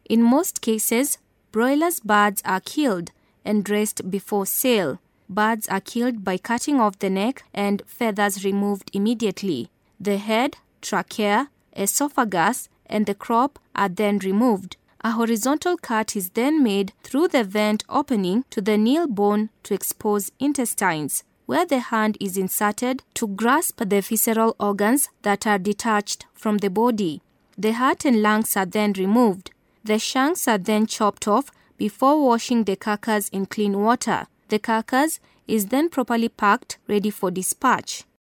In most cases, broilers' birds are killed and dressed before sale. Birds are killed by cutting off the neck and feathers removed immediately. The head, trachea, esophagus, and the crop are then removed. A horizontal cut is then made through the vent opening to the nail bone to expose intestines, where the hand is inserted to grasp the visceral organs that are detached from the body. The heart and lungs are then removed. The shanks are then chopped off before washing the carcass in clean water. The carcass is then properly packed, ready for dispatch.